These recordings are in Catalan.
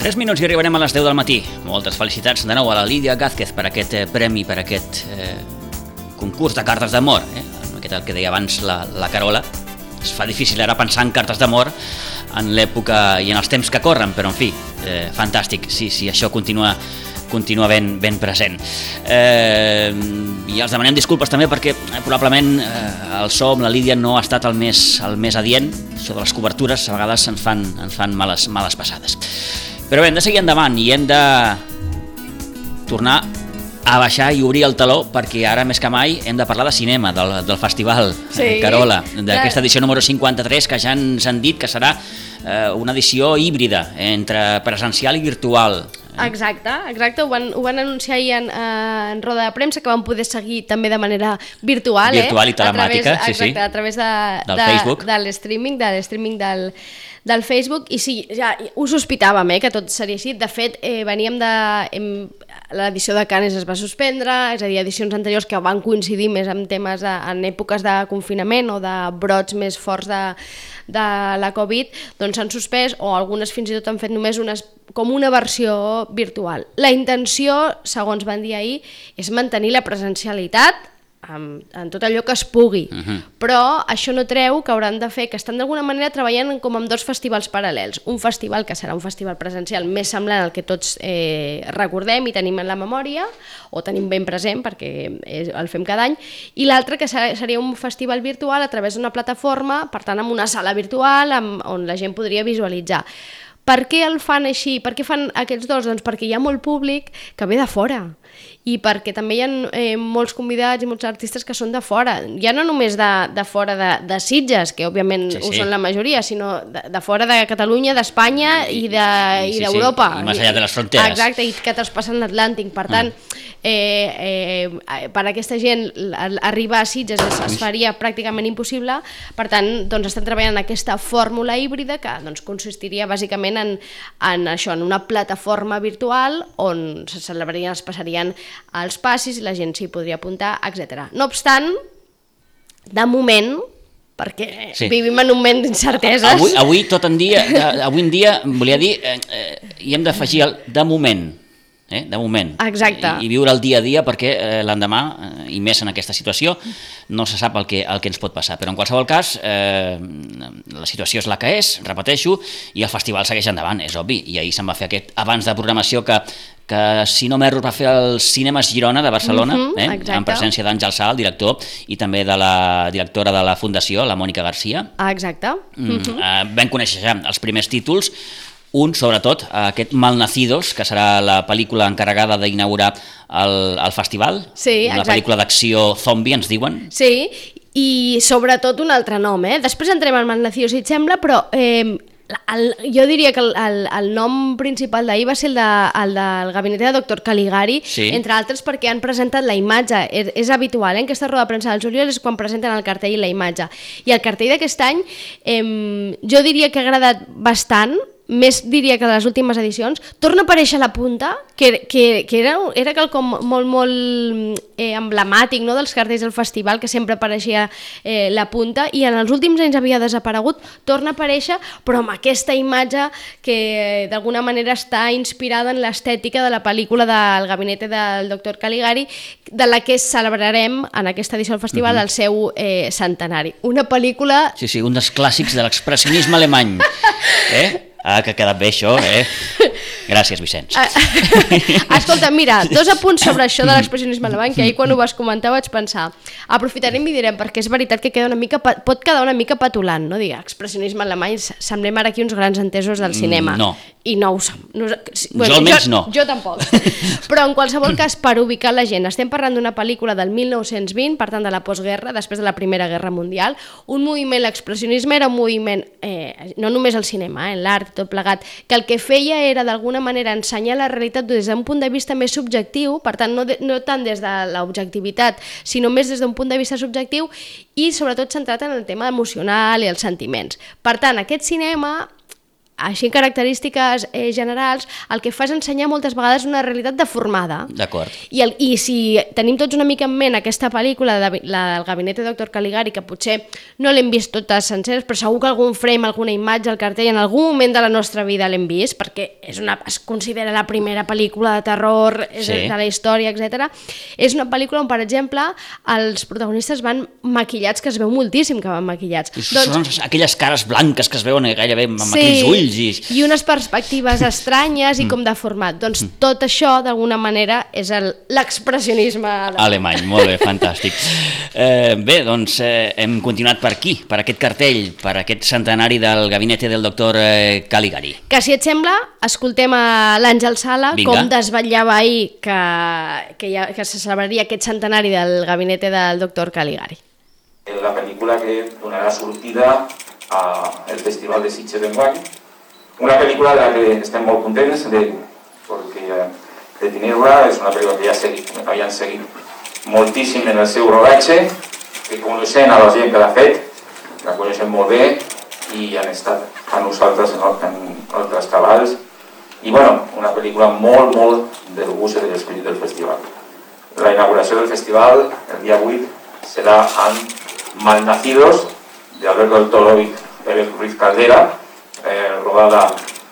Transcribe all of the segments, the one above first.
3 minuts i arribarem a les 10 del matí. Moltes felicitats de nou a la Lídia Gázquez per aquest premi, per aquest concurs de cartes d'amor. Aquest el que deia abans la Carola. Es fa difícil ara pensar en cartes d'amor en l'època i en els temps que corren, però en fi, fantàstic, sí, això continua ben present. I els demanem disculpes també perquè probablement el so amb la Lídia no ha estat el més adient. Això de les cobertures a vegades ens fan males passades. Però bé, hem de seguir endavant i hem de tornar a baixar i obrir el teló perquè ara més que mai hem de parlar de cinema, del festival, sí. Carola, d'aquesta edició número 53 que ja ens han dit que serà una edició híbrida entre presencial i virtual. Exacte, ho van anunciar ahir en roda de premsa, que van poder seguir també de manera virtual i telemàtica, a través del Facebook, del streaming del Facebook, i sí, ja ho sospitàvem, que tot seria així. De fet, veníem l'edició de Cannes es va suspendre, és a dir, edicions anteriors que van coincidir més amb temes en èpoques de confinament o de brots més forts de la Covid, doncs s'han suspès, o algunes fins i tot han fet només com una versió virtual. La intenció, segons van dir ahir, és mantenir la presencialitat en tot allò que es pugui, però això no treu que hauran de fer, que estan d'alguna manera treballant com amb dos festivals paral·lels. Un festival que serà un festival presencial més semblant al que tots recordem i tenim en la memòria, o tenim ben present perquè el fem cada any, i l'altre que seria un festival virtual a través d'una plataforma, per tant amb una sala virtual on la gent podria visualitzar. Per què el fan així? Per què fan aquests dos? Doncs perquè hi ha molt públic que ve de fora i perquè també hi ha molts convidats i molts artistes que són de fora. Ja no només de fora de Sitges, que òbviament ho són la majoria, sinó de fora de Catalunya, d'Espanya i d'Europa. I més allà de les fronteres. Exacte, i que traspassen l'Atlàntic. Per tant, per a aquesta gent arribar a Sitges es faria pràcticament impossible. Per tant, doncs estan treballant en aquesta fórmula híbrida que consistiria bàsicament en això, en una plataforma virtual on se celebrarien, es passarien els passis i la gent s'hi podria apuntar, etc. No obstant, de moment, perquè vivim en un moment d'incerteses... Avui en dia, volia dir, hi hem d'afegir el de moment. De moment. Exacte. I viure el dia a dia perquè l'endemà, i més en aquesta situació, no se sap el que ens pot passar. Però en qualsevol cas, la situació és la que és, repeteixo, i el festival segueix endavant, és obvi. I ahir se'n va fer aquest abans de programació que si no m'erro va fer el Cinemes Girona de Barcelona, en presència d'Àngel Sal, director, i també de la directora de la Fundació, la Mònica Garcia. Exacte. Vam conèixer ja els primers títols. Un, sobretot, aquest Malnacidos, que serà la pel·lícula encarregada d'inaugurar el festival. Sí, una pel·lícula d'acció zombi, ens diuen. Sí, i sobretot un altre nom. Després entrem al Malnacidos, si et sembla, però jo diria que el nom principal d'ahir va ser el del gabinet de Dr. Caligari, entre altres perquè han presentat la imatge. És habitual, en aquesta roda de premsa del juliol és quan presenten el cartell i la imatge. I el cartell d'aquest any jo diria que ha agradat bastant, més diria que les últimes edicions. Torna a aparèixer la punta, que era quelcom molt emblemàtic, no?, dels cartells del festival, que sempre apareixia la punta, i en els últims anys havia desaparegut. Torna a aparèixer, però amb aquesta imatge que d'alguna manera està inspirada en l'estètica de la pel·lícula del gabinet del Dr. Caligari, de la que celebrarem en aquesta edició del festival el seu centenari. Una pel·lícula... Sí, un dels clàssics de l'expressionisme alemany. Que ha quedat bé això, Gràcies, Vicenç. Escolta, mira, 2 apunts sobre això de l'expressionisme alemany, que ahir quan ho vas comentar vaig pensar, aprofitarem i direm, perquè és veritat que pot quedar una mica patulant, no? Dir, expressionisme alemany, semblem ara aquí uns grans entesos del cinema. No. I no ho som. Almenys no. Jo tampoc. Però en qualsevol cas, per ubicar la gent, estem parlant d'una pel·lícula del 1920, per tant de la postguerra, després de la Primera Guerra Mundial. Un moviment, l'expressionisme era un moviment, no només el cinema, l'art, tot plegat, que el que feia era d'alguna manera ensenyar la realitat des d'un punt de vista més subjectiu, per tant no tant des de l'objectivitat, sinó més des d'un punt de vista subjectiu i sobretot centrat en el tema emocional i els sentiments. Per tant, aquest cinema així en característiques generals, el que fa és ensenyar moltes vegades una realitat deformada. D'acord. I si tenim tots una mica en ment aquesta pel·lícula, la del Gabinete de Dr. Caligari, que potser no l'hem vist totes senceres, però segur que algun frame, alguna imatge, el cartell, en algun moment de la nostra vida l'hem vist, perquè es considera la primera pel·lícula de terror de la història, etc. És una pel·lícula on, per exemple, els protagonistes van maquillats, que es veu moltíssim que van maquillats. Són aquelles cares blanques que es veuen gairebé amb aquells ulls. I unes perspectives estranyes i com deformat. Doncs tot això, d'alguna manera, és l'expressionisme alemany. Molt bé, fantàstic. Bé, doncs hem continuat per aquí, per aquest cartell, per aquest centenari del Gabinete del Dr. Caligari. Que, si et sembla, escoltem a l'Àngel Sala. Vinga. Com desvetllava ahir que se celebraria aquest centenari del Gabinete del Dr. Caligari. La pel·lícula que donarà sortida al Festival de Sitges d'enguany. Una pel·lícula de la que estem molt contents perquè de tenir-la. És una pel·lícula que ja havien seguit moltíssim en el seu rodatge, que coneixent a la gent que l'ha fet, la coneixem molt bé i han estat a nosaltres en altres treballs. I bueno, una pel·lícula molt, molt de l'ús i de l'esperit del festival. La inauguració del festival, el dia 8, serà amb Malnacidos, de Alberto del Toro y Pérez Ruiz Caldera, rodada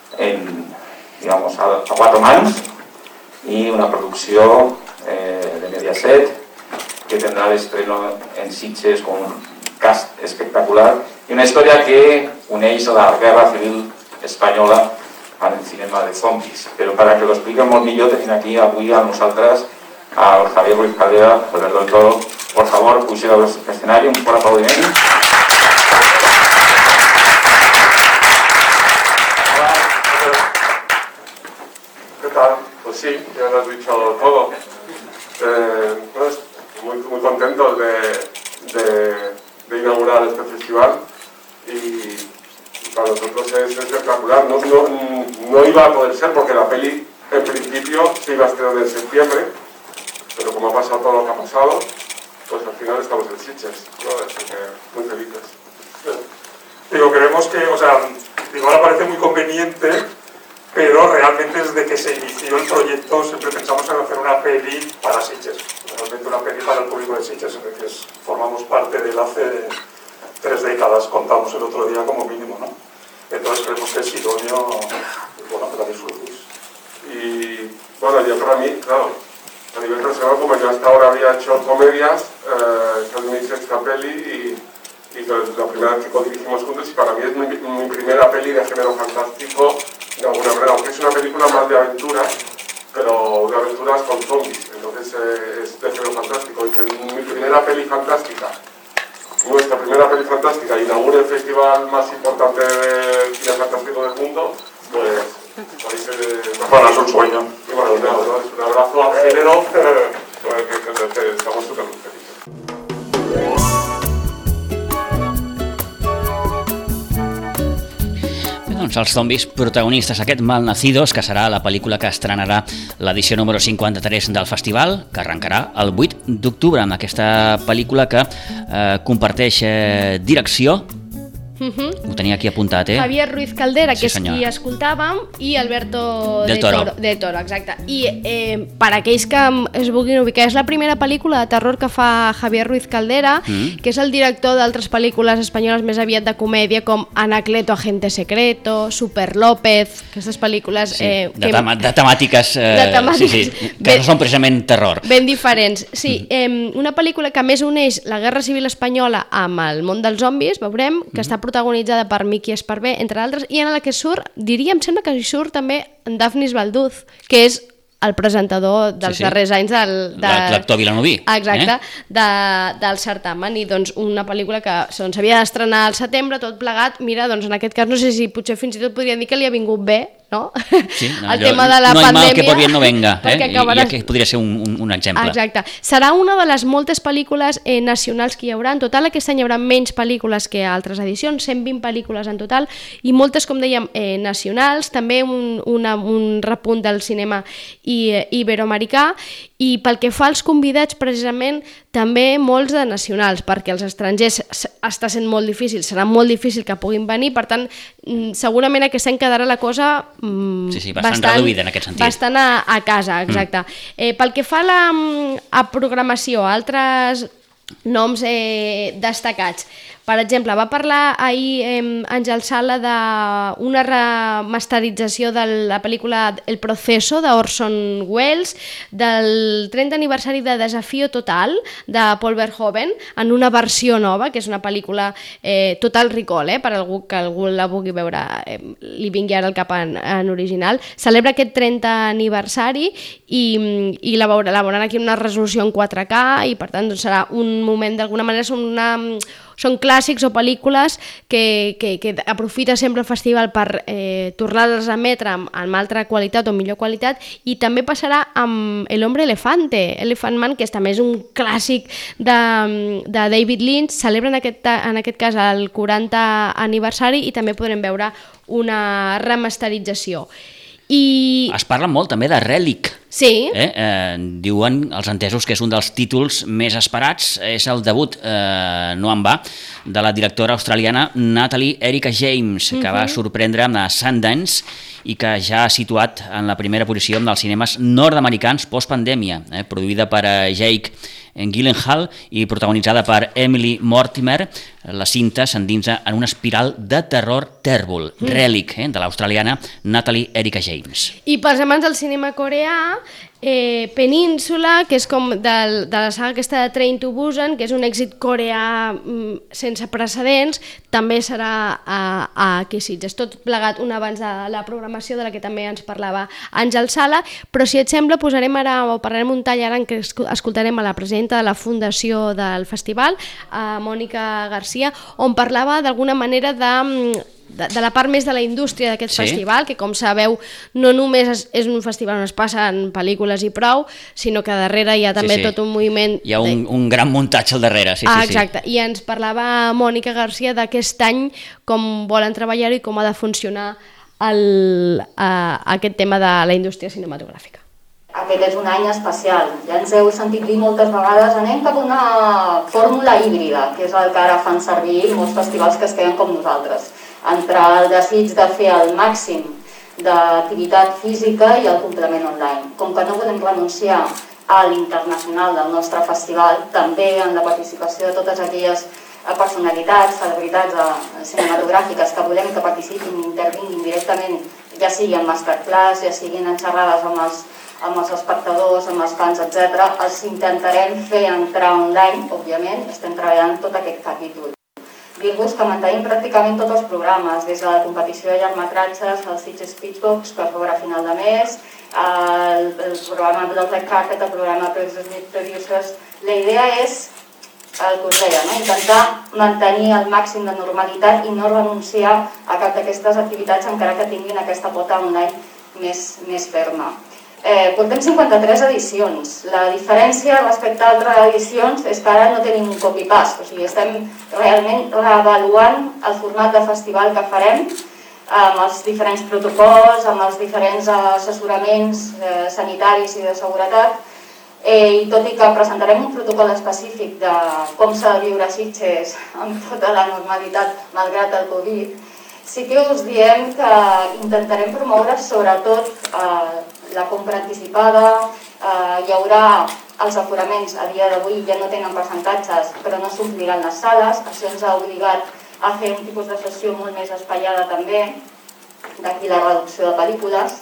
a 4 mans, y una producció de Mediaset que tendrá el estreno en Sitges con un cast espectacular y una historia que uneix a la Guerra Civil Espanyola en el cinema de zombies. Però para que lo expliquen molt millor tenim aquí avui a nosaltres al Javier Ruiz Caldera, Alberto del Toro. Por favor, pugeu a l'escenari, un fort aplaudiment. Pues sí, ya lo has dicho todo. Muy contentos de inaugurar este festival y para nosotros es espectacular. No iba a poder ser porque la peli en principio se iba a estrenar en septiembre, pero como ha pasado todo lo que ha pasado, pues al final estamos en Sitges, ¿no? Así que muy felices. Creemos que, ahora parece muy conveniente, pero realmente desde que se inició el proyecto siempre pensamos en hacer una peli para Sitges, realmente una peli para el público de Sitges, en el que formamos parte de él hace 3 décadas, contamos el otro día como mínimo, ¿no? Entonces creemos que es idóneo, que la disfrutéis. Y bueno, yo para mí, claro, a nivel personal, como yo hasta ahora había hecho comedias, esta es mi 6ª peli y la primera vez que co-dirigimos juntos, y para mí es mi primera peli de género fantástico, de alguna manera, aunque es una película más de aventuras, pero de aventuras con zombies, entonces es de género fantástico, y que mi primera peli fantástica, nuestra primera peli fantástica, inaugure el festival más importante de cine fantástico del mundo, pues es un sueño. Y bueno, es un abrazo al género, que estamos súper felices. Doncs els zombis protagonistes, aquest Malnacidos, que serà la pel·lícula que estrenarà l'edició número 53 del festival, que arrencarà el 8 d'octubre amb aquesta pel·lícula que comparteix direcció. Ho tenia aquí apuntat, Javier Ruiz Caldera, que és qui escoltàvem, i Alberto del Toro, exacte. I per aquells que es vulguin ubicar, és la primera pel·lícula de terror que fa Javier Ruiz Caldera, que és el director d'altres pel·lícules espanyoles més aviat de comèdia, com Anacleto, Agente Secreto, Super López, aquestes pel·lícules... de temàtiques que no són precisament terror. Ben diferents, sí. Una pel·lícula que més uneix la Guerra Civil Espanyola amb el món dels zombis, veurem, que està protagonitzada per Miki Esparvé, entre altres, i en la que surt, em sembla que hi surt també Dafnis Balduz, que és el presentador dels darrers anys l'actor vilanoví. Exacte, del certamen. I doncs una pel·lícula que s'havia d'estrenar al setembre, tot plegat. Mira, doncs en aquest cas no sé si potser fins i tot podríem dir que li ha vingut bé, no? Sí, el tema de la pandèmia. No hay mal que por bien no venga, i que podria ser un exemple. Exacte. Serà una de les moltes pel·lícules nacionals que hi haurà. En total aquest any hi haurà menys pel·lícules que altres edicions, 120 pel·lícules en total, i moltes, com dèiem, nacionals, també un repunt del cinema iberoamericà, I pel que fa als convidats, precisament, també molts de nacionals, perquè els estrangers està sent molt difícil, serà molt difícil que puguin venir, per tant, segurament aquest any quedarà la cosa bastant reduïda en aquest sentit. Bastant a casa, exacte. Pel que fa a programació, altres noms destacats. Per exemple, va parlar ahir Àngel Sala d'una remasterització de la pel·lícula El Proceso d'Orson Welles, del 30 aniversari de Desafío Total de Paul Verhoeven, en una versió nova, que és una pel·lícula Total Recall, per algú que algú la vulgui veure, li vingui ara al cap en original. Celebra aquest 30 aniversari i la veuran aquí en una resolució en 4K i per tant serà un moment, d'alguna manera són clàssics o pel·lícules que aprofita sempre el festival per tornar-les a emetre amb altra qualitat o millor qualitat, i també passarà amb El hombre elefante, Elephant Man, que també és un clàssic de David Lynch. Celebren en aquest cas el 40 aniversari i també podrem veure una remasterització. Es parla molt també de Relic. Sí. Diuen els entesos que és un dels títols més esperats, és el debut, no en va, de la directora australiana Natalie Erika James, que va sorprendre amb Sundance i que ja ha situat en la primera posició dels cinemes nord-americans post-pandèmia, produïda per Jake Gyllenhaal i protagonitzada per Emily Mortimer. La cinta s'endinsa en una espiral de terror tèrbol. Relic, de l'australiana Natalie Erika James. I pels amants del cinema coreà, Península, que és com de la saga aquesta de Train to Busan, que és un èxit coreà sense precedents, també serà aquí a Sitges. Tot plegat un abans de la programació de la que també ens parlava Àngel Sala, però si et sembla parlarem un tall ara en què escoltarem a la presidenta de la fundació del festival, a Mònica Garcia, on parlava d'alguna manera de la part més de la indústria d'aquest festival, que com sabeu no només és un festival on es passen pel·lícules i prou, sinó que darrere hi ha també tot un moviment... Hi ha un gran muntatge al darrere, exacte. I ens parlava Mònica Garcia d'aquest any, com volen treballar-ho i com ha de funcionar aquest tema de la indústria cinematogràfica. Aquest és un any especial. Ja ens heu sentit dir moltes vegades, anem cap a una fórmula híbrida, que és el que ara fan servir molts festivals que es queden com nosaltres, entre el desig de fer el màxim d'activitat física i el complement online. Com que no podem renunciar a l'internacional del nostre festival, també en la participació de totes aquelles personalitats, celebritats cinematogràfiques que volem que participin i intervinguin directament, ja sigui en masterclass, ja siguin en xerrades amb els espectadors, amb els fans, etc. Els intentarem fer entrar online, òbviament, estem treballant tot aquest capítol. Dir-vos que mantenim pràcticament tots els programes, des de la competició de llargmetratges, el Sitges Pitchbox, que es veurà a final de mes, el programa del Red Carpet, el programa Producers. La idea és, el que us deia, intentar mantenir el màxim de normalitat i no renunciar a cap d'aquestes activitats encara que tinguin aquesta pota online més ferma. Portem 53 edicions. La diferència respecte a altres edicions és que ara no tenim un copy-paste, o sigui, estem realment reavaluant el format de festival que farem amb els diferents protocols, amb els diferents assessoraments sanitaris i de seguretat, i tot i que presentarem un protocol específic de com s'ha de viure a Sitges amb tota la normalitat malgrat el Covid, sí que us diem que intentarem promoure sobretot la compra anticipada, hi haurà els aforaments, a dia d'avui ja no tenen percentatges, però no s'ompliran les sales, això ens ha obligat a fer un tipus de sessió molt més espaiada també, d'aquí la reducció de pel·lícules,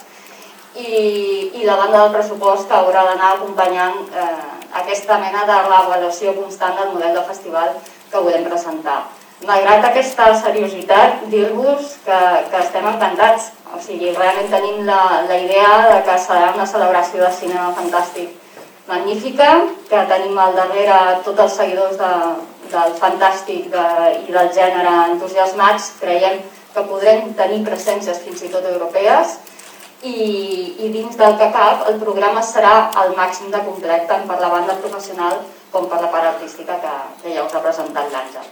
i la banda del pressupost haurà d'anar acompanyant aquesta mena de reavaluació constant del model de festival que volem presentar. Malgrat aquesta seriositat, dir-vos que estem encantats. O sigui, realment tenim la idea que serà una celebració de cinema fantàstic magnífica, que tenim al darrere tots els seguidors del fantàstic i del gènere entusiasmats. Creiem que podrem tenir presències fins i tot europees i dins del que cap el programa serà el màxim de complet tant per la banda professional com per la part artística que ja us ha presentat l'Àngel.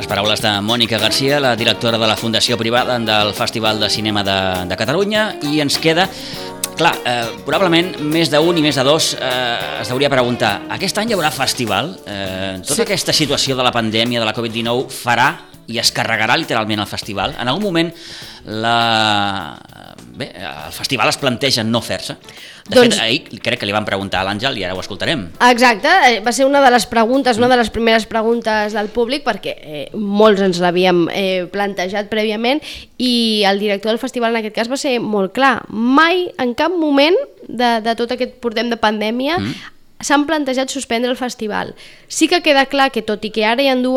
Les paraules de Mònica Garcia, la directora de la Fundació Privada del Festival de Cinema de Catalunya, i ens queda... Clar, probablement més d'un i més de dos es hauria preguntar, aquest any hi haurà festival? Tota aquesta situació de la pandèmia, de la Covid-19, farà i es carregarà literalment el festival? En algun moment el festival es planteja no fer-se? De fet, ahir crec que li van preguntar a l'Àngel i ara ho escoltarem. Exacte, va ser una de les preguntes, una de les primeres preguntes del públic, perquè molts ens l'havíem plantejat prèviament, i el director del festival en aquest cas va ser molt clar. Mai, en cap moment de tot aquest portem de pandèmia, s'han plantejat suspendre el festival. Sí que queda clar que, tot i que ara hi ha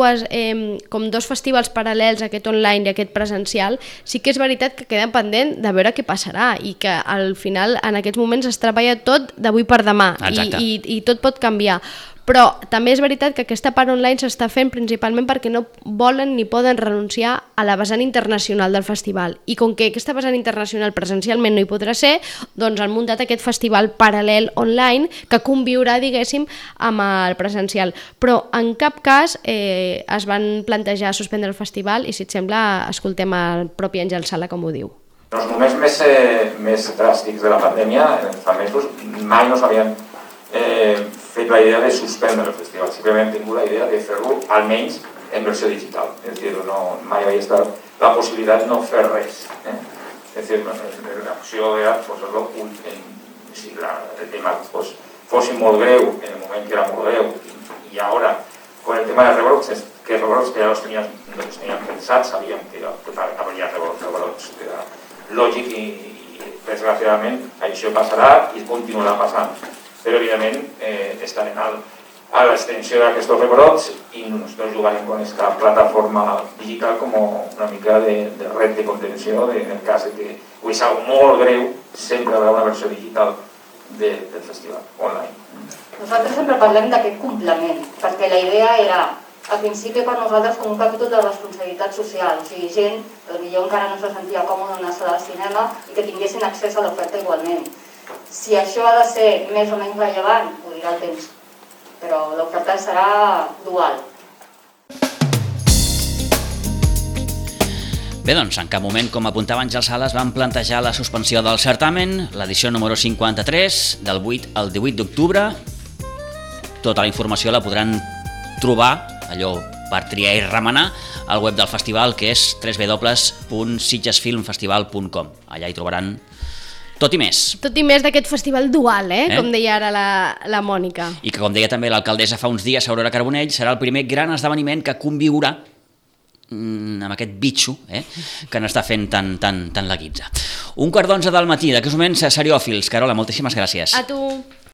dos festivals paral·lels, aquest online i aquest presencial, sí que és veritat que queda pendent de veure què passarà i que al final en aquests moments es treballa tot d'avui per demà i tot pot canviar. Però també és veritat que aquesta part online s'està fent principalment perquè no volen ni poden renunciar a la vessant internacional del festival. I com que aquesta vessant internacional presencialment no hi podrà ser, doncs han muntat aquest festival paral·lel online que conviurà, diguéssim, amb el presencial. Però en cap cas es van plantejar suspendre el festival i, si et sembla, escoltem el propi Àngel Sala com ho diu. En els moments més dràstics de la pandèmia, fa mesos, mai no s'havien fet la idea de suspendre el festival, simplement hem tingut la idea de fer-lo almenys en versió digital, és a dir, mai havia estat la possibilitat de no fer res, és a dir, l'opció era fer-lo si el tema fos molt greu, en el moment que era molt greu, i ara, con el tema de rebrots, que rebrots que ja els teníem pensats, sabíem que hauria rebrots, era lògic i desgraciadament això passarà i continuarà passant. Però evidentment estarem a l'extensió d'aquests rebrots i nosaltres jugarem amb aquesta plataforma digital com una mica de red de contenció en el cas que ho és algo molt greu, sempre haurà una versió digital del festival online. Nosaltres sempre parlem d'aquest complement, perquè la idea era, al principi per nosaltres, com un capítol de responsabilitat social, o sigui, gent que potser encara no se sentia còmode en una sala de cinema i que tinguessin accés a l'oferta igualment. Si això ha de ser més o menys rellevant, ho dirà el temps, però l'oferta serà dual. Bé, doncs, en cap moment, com apuntava Àngel Sala, es van plantejar la suspensió del certamen, l'edició número 53, del 8 al 18 d'octubre. Tota la informació la podran trobar, allò per triar i remenar, al web del festival, que és www.sitgesfilmfestival.com. Allà hi trobaran tot i més. Tot i més d'aquest festival dual, com deia ara la Mònica. I que, com deia també l'alcaldessa fa uns dies, Aurora Carbonell, serà el primer gran esdeveniment que conviurà amb aquest bitxo que n'està fent tan la guitza. 11:15 del matí, d'aquests moments seriòfils. Carola, moltíssimes gràcies. A tu.